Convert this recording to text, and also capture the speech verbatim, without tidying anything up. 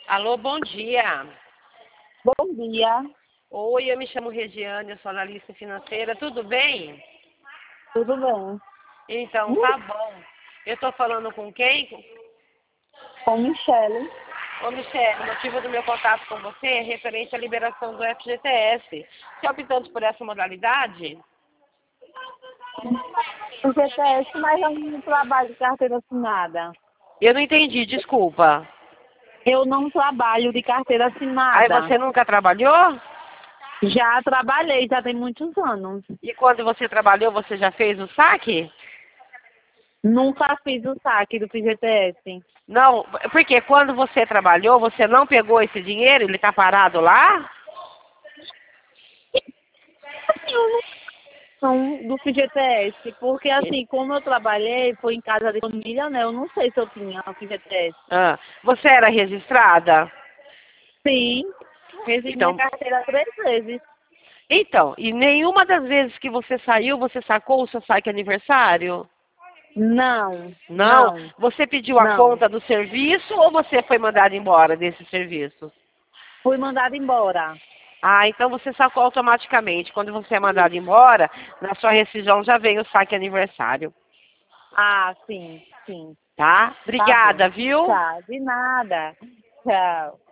Alô, bom dia. Bom dia, Oi, eu me chamo Regiane, eu sou analista financeira, tudo bem? tudo bem? Então, Hum, tá bom. Eu tô falando com quem? Com Michele. Ô, Michele, o motivo do meu contato com você é referente à liberação do F G T S. Você é optante por essa modalidade? O G T S, mas eu não trabalho de carteira assinada. Eu não entendi, desculpa. Eu não trabalho de carteira Aí assinada. você nunca trabalhou? Já trabalhei, já tem muitos anos. E quando você trabalhou, você já fez o saque? Nunca fiz o saque do F G T S. Não, porque quando você trabalhou, você não pegou esse dinheiro? Ele tá parado lá? Assim, eu não sou do F G T S, porque assim, como eu trabalhei, foi em casa de família, né? Eu não sei se eu tinha o F G T S. Ah, você era registrada? Sim, fiz minha Então, carteira três vezes. então, e nenhuma das vezes que você saiu, você sacou o seu saque aniversário? Não, Não. não, Você pediu a não. conta do serviço ou você foi mandado embora desse serviço? Fui mandada embora. Ah, então você sacou automaticamente. Quando você é mandado embora, na sua rescisão já vem o saque aniversário. Ah, sim, sim. Tá? Tá bom. Obrigada, viu? Tá, de nada. Tchau.